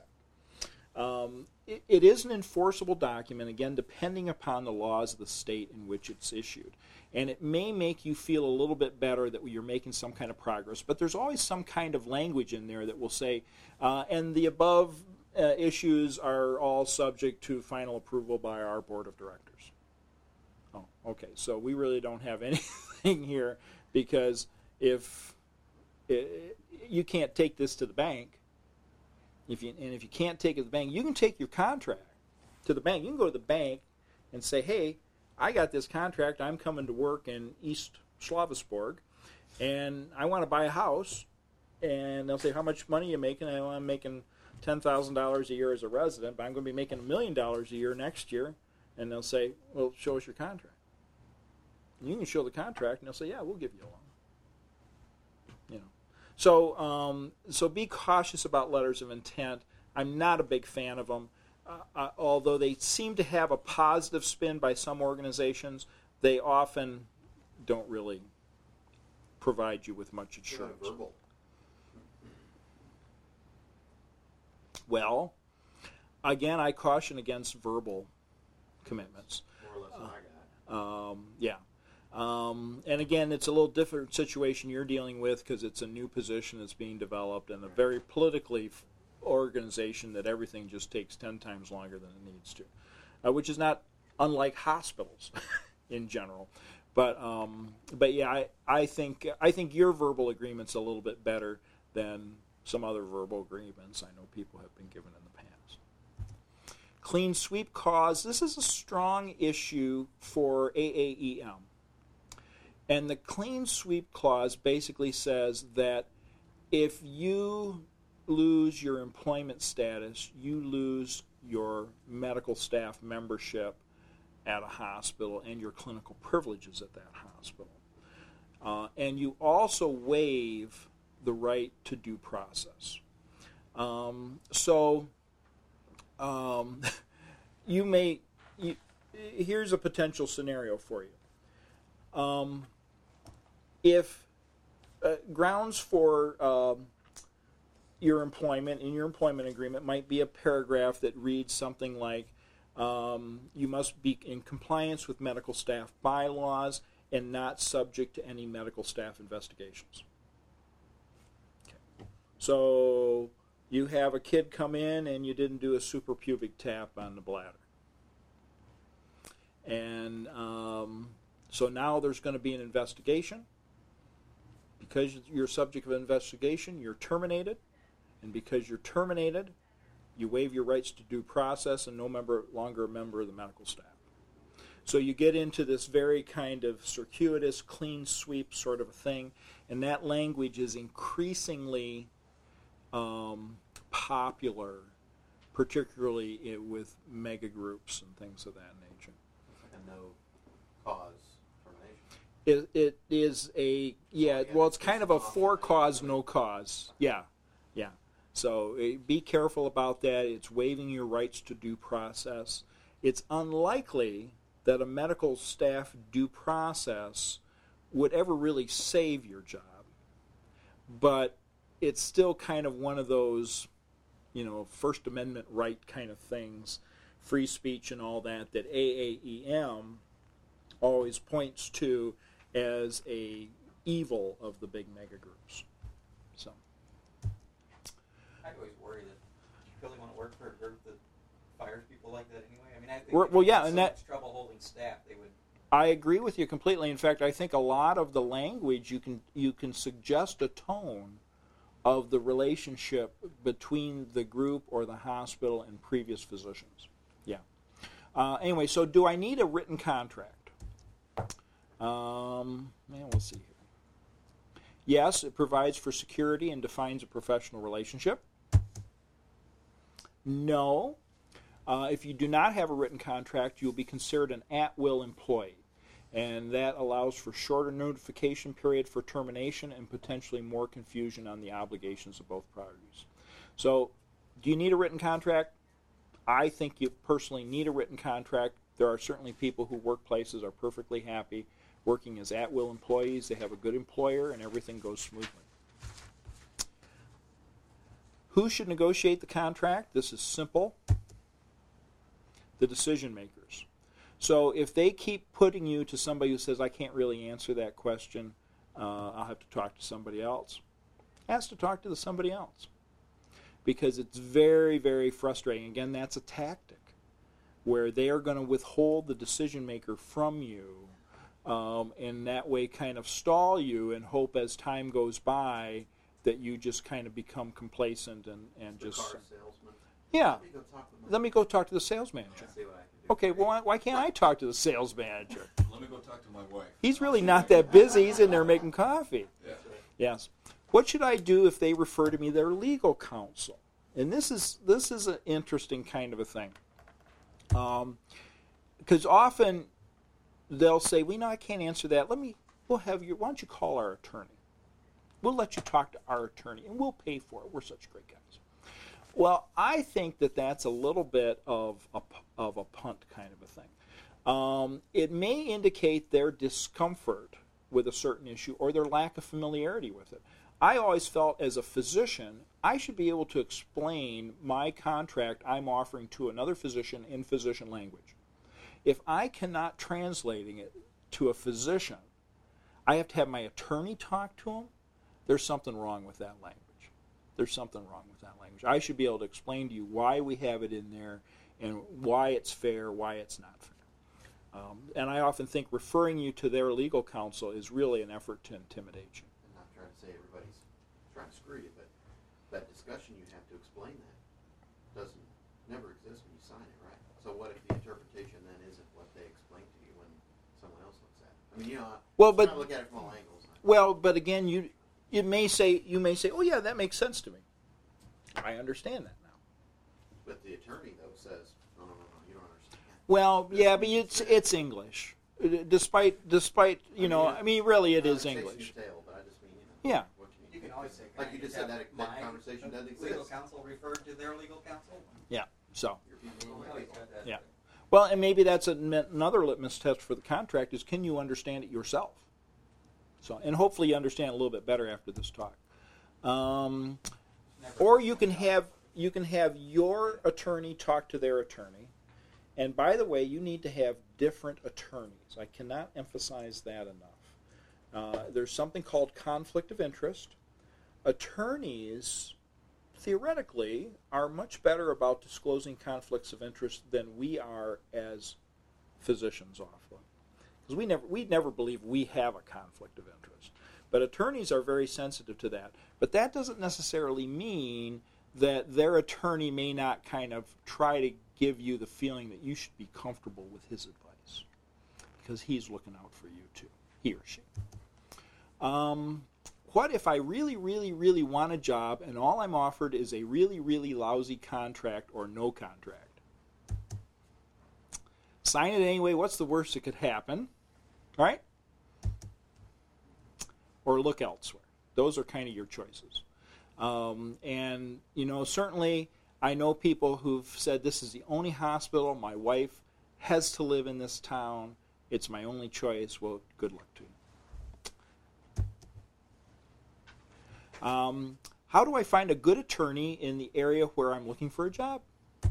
It is an enforceable document, again, depending upon the laws of the state in which it's issued. And it may make you feel a little bit better that you're making some kind of progress, but there's always some kind of language in there that will say, and the above issues are all subject to final approval by our board of directors. Oh, okay, so we really don't have anything here, because if you can't take this to the bank, if you can't take it to the bank, you can take your contract to the bank. You can go to the bank and say, hey, I got this contract. I'm coming to work in East Slavosborg, and I want to buy a house. And they'll say, how much money are you making? I'm making $10,000 a year as a resident, but I'm going to be making $1 million a year next year. And they'll say, well, show us your contract. And you can show the contract, and they'll say, yeah, we'll give you a loan. So be cautious about letters of intent. I'm not a big fan of them. Although they seem to have a positive spin by some organizations, they often don't really provide you with much assurance. Verbal. Well, again, I caution against verbal commitments. More or less than I got. Yeah. And again, it's a little different situation you're dealing with because it's a new position that's being developed and a very politically organization that everything just takes 10 times longer than it needs to, which is not unlike hospitals in general. But yeah, I think your verbal agreement's a little bit better than some other verbal agreements I know people have been given in the past. Clean sweep cause. This is a strong issue for AAEM. And the clean sweep clause basically says that if you lose your employment status, you lose your medical staff membership at a hospital and your clinical privileges at that hospital. And you also waive the right to due process. Here's a potential scenario for you. If grounds for your employment in your employment agreement might be a paragraph that reads something like, you must be in compliance with medical staff bylaws and not subject to any medical staff investigations. Okay. So you have a kid come in and you didn't do a suprapubic tap on the bladder. And so now there's going to be an investigation. Because you're subject of investigation, you're terminated. And because you're terminated, you waive your rights to due process and longer a member of the medical staff. So you get into this very kind of circuitous, clean sweep sort of a thing. And that language is increasingly popular, particularly with mega groups and things of that nature. It's like a no cause termination. It is a, yeah, well, it's kind of a for cause, no cause. Yeah. So be careful about that. It's waiving your rights to due process. It's unlikely that a medical staff due process would ever really save your job. But it's still kind of one of those, First Amendment right kind of things, free speech and all that AAEM always points to as a evil of the big mega groups. So I always worry that you really want to work for a group that fires people like that anyway. I mean, I think well, yeah, so and much trouble holding staff, they would. I agree with you completely. In fact, I think a lot of the language you can suggest a tone of the relationship between the group or the hospital and previous physicians. Yeah. Anyway, so do I need a written contract? We'll see here. Yes, it provides for security and defines a professional relationship. No. If you do not have a written contract, you'll be considered an at-will employee. And that allows for shorter notification period for termination and potentially more confusion on the obligations of both parties. So, do you need a written contract? I think you personally need a written contract. There are certainly people who workplaces are perfectly happy working as at-will employees. They have a good employer, and everything goes smoothly. Who should negotiate the contract? This is simple. The decision makers. So if they keep putting you to somebody who says, I can't really answer that question, I'll have to talk to somebody else, ask to talk to somebody else. Because it's very, very frustrating. Again, that's a tactic where they are going to withhold the decision maker from you, and that way kind of stall you and hope as time goes by that you just kind of become complacent and The just... car salesman. Yeah. Let me go talk to the Let me go talk to the sales manager. Let's see what I can do. Okay, well, why can't I talk to the sales manager? Let me go talk to my wife. He's really not that busy. He's in there making coffee. Yeah. Yes. What should I do if they refer to me their legal counsel? And this is an interesting kind of a thing. Because often they'll say, well, I can't answer that. Why don't you call our attorney? We'll let you talk to our attorney, and we'll pay for it. We're such great guys. Well, I think that that's a little bit of a punt kind of a thing. It may indicate their discomfort with a certain issue or their lack of familiarity with it. I always felt as a physician, I should be able to explain my contract I'm offering to another physician in physician language. If I cannot translating it to a physician, I have to have my attorney talk to him. There's something wrong with that language. There's something wrong with that language. I should be able to explain to you why we have it in there and why it's fair, why it's not fair. And I often think referring you to their legal counsel is really an effort to intimidate you. I'm not trying to say everybody's trying to screw you, but that discussion you have to explain that never exists when you sign it, right? So what if the interpretation then isn't what they explain to you when someone else looks at it? I mean, well, trying to look at it from all angles. Well, but again, you may say, oh yeah, that makes sense to me. I understand that now. But the attorney though says, no, you don't understand. Well, yeah, but it's English. Despite I mean, really, it is English. Tale, but I just mean, Yeah. What You can always say, like you just said, that conversation doesn't exist. legal counsel referred to their legal counsel. Yeah. So. Yeah. Yeah. Well, and maybe that's another litmus test for the contract is, can you understand it yourself? So, and hopefully you understand a little bit better after this talk. Or you can have your attorney talk to their attorney. And by the way, you need to have different attorneys. I cannot emphasize that enough. There's something called conflict of interest. Attorneys, theoretically, are much better about disclosing conflicts of interest than we are as physicians often. Because we never believe we have a conflict of interest. But attorneys are very sensitive to that. But that doesn't necessarily mean that their attorney may not kind of try to give you the feeling that you should be comfortable with his advice. Because he's looking out for you too, he or she. What if I really, really, really want a job and all I'm offered is a really, really lousy contract or no contract? Sign it anyway. What's the worst that could happen? Right? Or look elsewhere. Those are kind of your choices. And, certainly I know people who've said, this is the only hospital. My wife has to live in this town. It's my only choice. Well, good luck to you. How do I find a good attorney in the area where I'm looking for a job?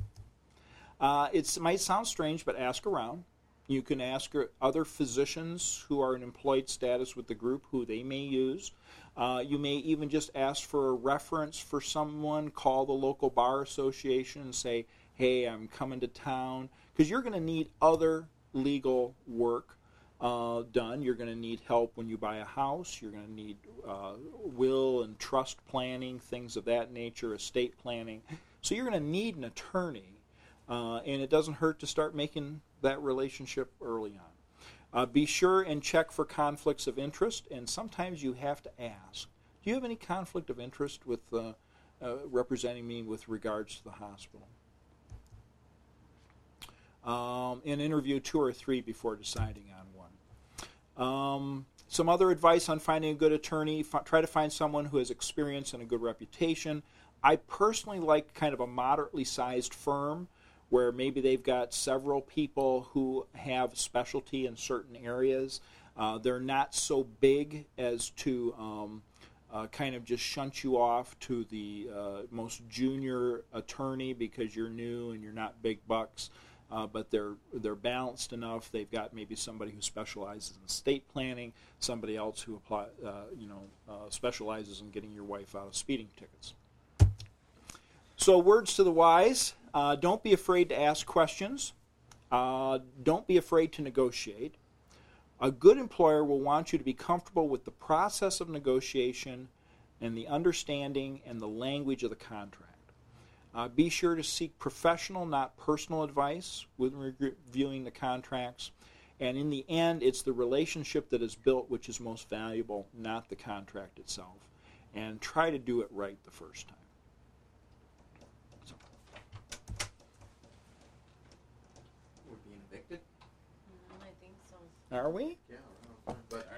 It might sound strange, but ask around. You can ask other physicians who are in employed status with the group who they may use. You may even just ask for a reference for someone, call the local bar association and say, hey, I'm coming to town. Because you're going to need other legal work done. You're going to need help when you buy a house. You're going to need will and trust planning, things of that nature, estate planning. So you're going to need an attorney. And it doesn't hurt to start making that relationship early on. Be sure and check for conflicts of interest, and sometimes you have to ask, do you have any conflict of interest with representing me with regards to the hospital? And interview 2 or 3 before deciding on one. Some other advice on finding a good attorney, try to find someone who has experience and a good reputation. I personally like kind of a moderately sized firm where maybe they've got several people who have specialty in certain areas. They're not so big as to kind of just shunt you off to the most junior attorney because you're new and you're not big bucks. But they're balanced enough. They've got maybe somebody who specializes in estate planning, somebody else who specializes in getting your wife out of speeding tickets. So words to the wise: don't be afraid to ask questions. Don't be afraid to negotiate. A good employer will want you to be comfortable with the process of negotiation and the understanding and the language of the contract. Be sure to seek professional, not personal advice with reviewing the contracts. And in the end, it's the relationship that is built which is most valuable, not the contract itself. And try to do it right the first time. So. We're being evicted. I think so. Are we? Yeah, but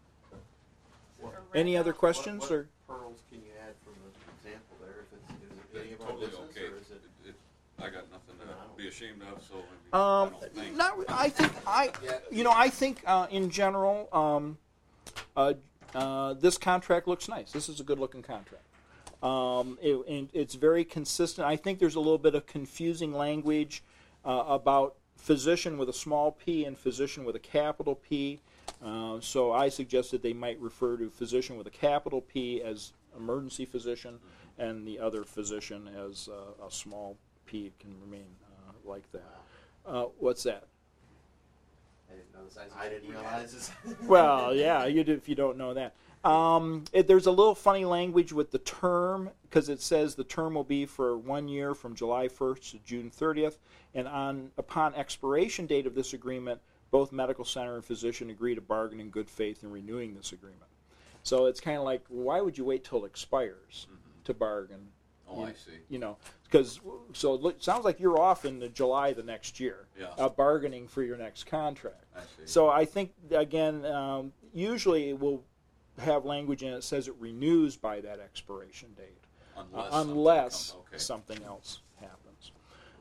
Any other questions? what Or pearls can you add from the example there? If it's, is it any of our Totally business, okay. or is it? I got nothing to be ashamed of, so I don't think. not. I think in general, this contract looks nice. This is a good-looking contract. It's very consistent. I think there's a little bit of confusing language about physician with a small p and physician with a capital P. So I suggested they might refer to physician with a capital P as emergency physician, and the other physician as a small p. It can remain like that. What's that? I didn't know the size. I didn't realize this. Well, yeah, you do if you don't know that. There's a little funny language with the term, because it says the term will be for 1 year from July 1st to June 30th, and upon expiration date of this agreement, both medical center and physician agree to bargain in good faith in renewing this agreement. So it's kind of like, why would you wait till it expires to bargain? Oh, I see. Because it sounds like you're off in July the next year, Yeah. Bargaining for your next contract. I see. So I think, again, usually it will have language in it that says it renews by that expiration date, unless something else happens.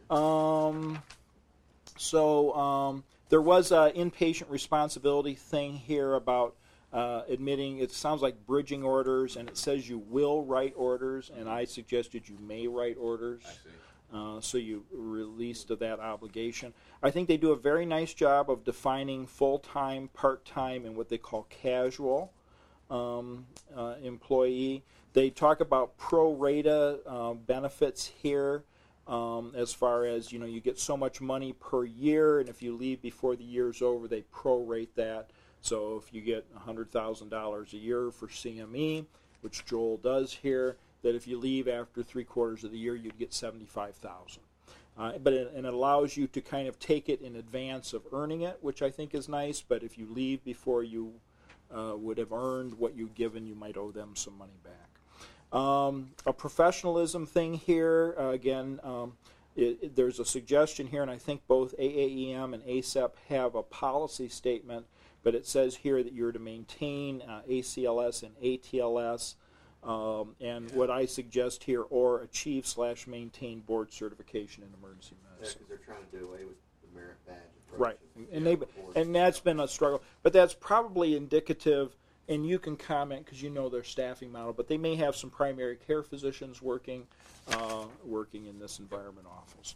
There was an inpatient responsibility thing here about admitting, it sounds like bridging orders, and it says you will write orders, and I suggested you may write orders. I see. So you release to that obligation. I think they do a very nice job of defining full-time, part-time, and what they call casual employee. They talk about pro rata benefits here, as far as, you get so much money per year, and if you leave before the year's over, they prorate that. So if you get $100,000 a year for CME, which Joel does here, that if you leave after 3/4 of the year, you'd get $75,000. But it allows you to kind of take it in advance of earning it, which I think is nice. But if you leave before you would have earned what you've given, you might owe them some money back. A professionalism thing here, again, there's a suggestion here, and I think both AAEM and ACEP have a policy statement, but it says here that you're to maintain ACLS and ATLS, and what I suggest here, or achieve/maintain board certification in emergency medicine. Because they're trying to do away with the merit badge. Right, and that's been a struggle, but that's probably indicative. And you can comment because you know their staffing model, but they may have some primary care physicians working in this environment also.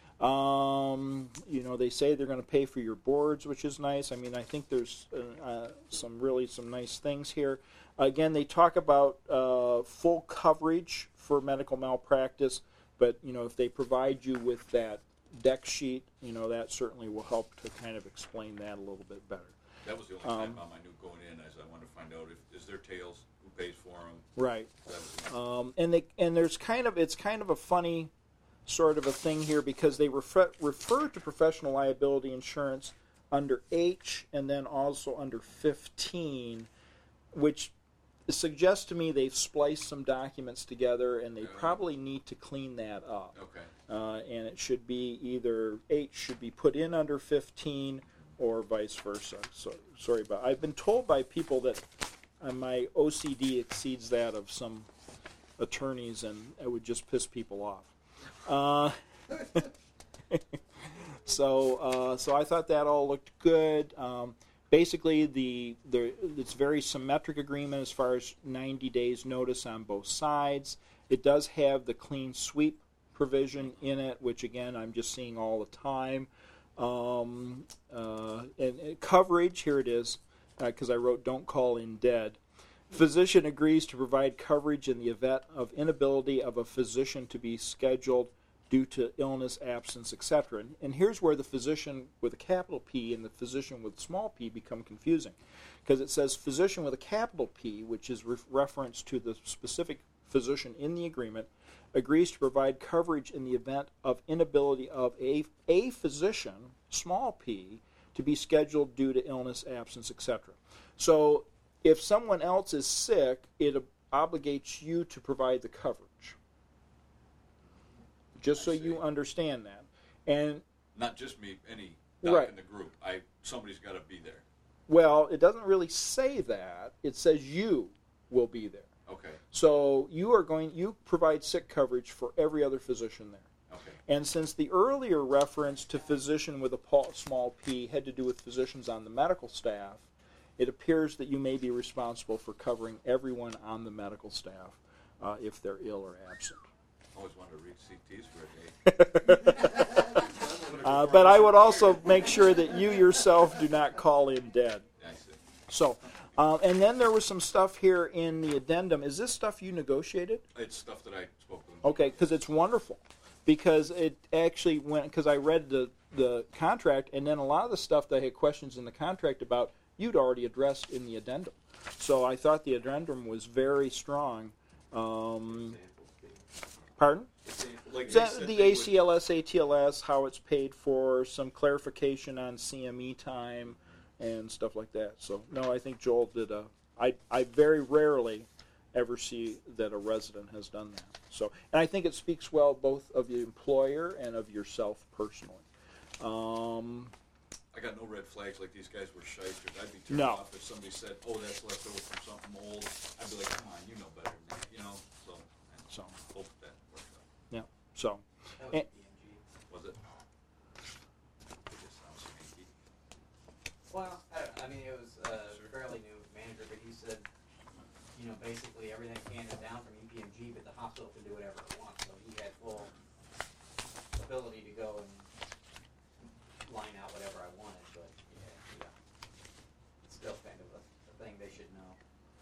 They say they're going to pay for your boards, which is nice. I mean, I think there's some nice things here. Again, they talk about full coverage for medical malpractice, but if they provide you with that deck sheet, that certainly will help to kind of explain that a little bit better. That was the only time on my new going in, as I wanted to find out is there tails, who pays for them. Right. There's it's kind of a funny sort of a thing here, because they refer to professional liability insurance under H and then also under 15, which suggests to me they've spliced some documents together, and they probably need to clean that up. Okay. And it should be either H should be put in under 15 or vice versa. So sorry, but I've been told by people that my OCD exceeds that of some attorneys, and it would just piss people off. So I thought that all looked good. basically, it's very symmetric agreement as far as 90 days notice on both sides. It does have the clean sweep provision in it, which again I'm just seeing all the time. And coverage, here it is, because I wrote don't call in dead. Physician agrees to provide coverage in the event of inability of a physician to be scheduled due to illness, absence, etc. And here's where the physician with a capital P and the physician with a small p become confusing. Because it says physician with a capital P, which is reference to the specific physician in the agreement, agrees to provide coverage in the event of inability of a physician, small p, to be scheduled due to illness, absence, etc. So if someone else is sick, it obligates you to provide the coverage. Just so you understand that. And not just me, any doc right. in the group. Somebody's got to be there. Well, it doesn't really say that. It says you will be there. Okay. So you provide sick coverage for every other physician there. Okay. And since the earlier reference to physician with a small p had to do with physicians on the medical staff, it appears that you may be responsible for covering everyone on the medical staff if they're ill or absent. I always wanted to read CTs for a day. But I would also make sure that you yourself do not call in dead. I see. So, and then there was some stuff here in the addendum. Is this stuff you negotiated? It's stuff that I spoke with them. Okay, because it's wonderful. Because it actually went, because I read the contract, and then a lot of the stuff that I had questions in the contract about, you'd already addressed in the addendum. So I thought the addendum was very strong. Pardon? Like The ACLS, ATLS, how it's paid for, some clarification on CME time, and stuff like that. So, no, I think Joel did I very rarely ever see that a resident has done that. So, and I think it speaks well both of the employer and of yourself personally. I got no red flags like these guys were shysters. I'd be turned No. off if somebody said, "Oh, that's left over from something old." I'd be like, "Come on, you know better than that," you know. So hope that works out. Yeah. So, That was And- BMG. Was it? It just sounds sneaky. Well, I mean, it was a fairly new manager, but he said, you know, basically everything's handed down from EPMG, but the hospital can do whatever it wants. So he had full ability to go and line out whatever I wanted. But yeah, it's still kind of a thing they should know.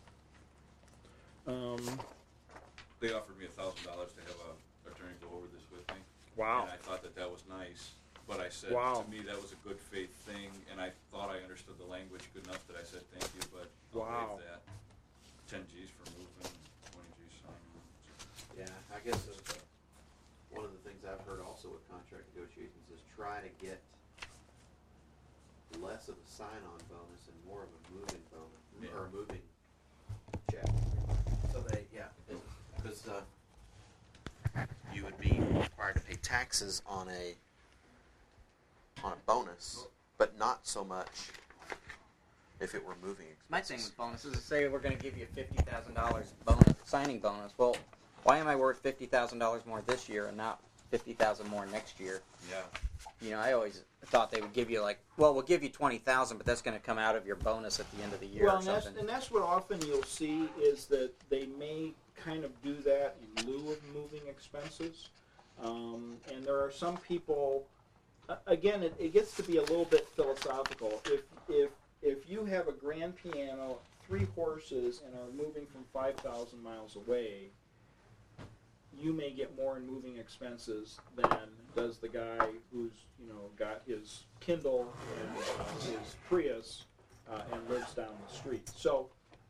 They offered me $1,000 to have a attorney go over this with me. Wow. And I thought that was nice, but I said Wow. to me that was a good faith thing, and I thought I understood the language good enough that I said thank you, but I'll Wow. waive that. 10 G's for moving, 20 G's signing. Yeah, I guess one of the things I've heard also with contract negotiations is try to get less of a sign-on bonus and more of a moving bonus, Yeah. or a moving check. So because you would be required to pay taxes on a bonus, but not so much if it were moving expenses. My thing with bonuses is say we're going to give you $50,000 bonus, signing bonus. Well, why am I worth $50,000 more this year and not $50,000 more next year? Yeah. You know, I always thought they would give you we'll give you $20,000, but that's going to come out of your bonus at the end of the year well, or something. and that's what often you'll see is that they may kind of do that in lieu of moving expenses. And there are some people, again, it gets to be a little bit philosophical. If you have a grand piano, 3 horses, and are moving from 5,000 miles away, you may get more in moving expenses than does the guy who's got his Kindle and his Prius and lives down the street. So,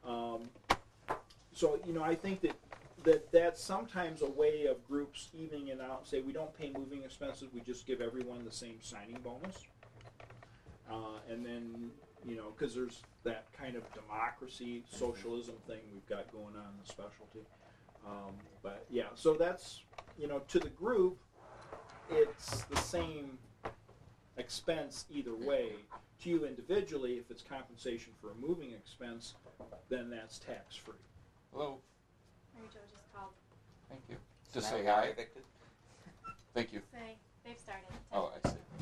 I think that's sometimes a way of groups evening it out and say we don't pay moving expenses, we just give everyone the same signing bonus, and then because there's that kind of democracy socialism thing we've got going on in the specialty. But yeah, so that's, to the group, it's the same expense either way. To you individually, if it's compensation for a moving expense, then that's tax-free. Hello. Mary Jo just called. Thank you. So Just now say we are hi. evicted? Thank you. Say, they've started. Oh, I see.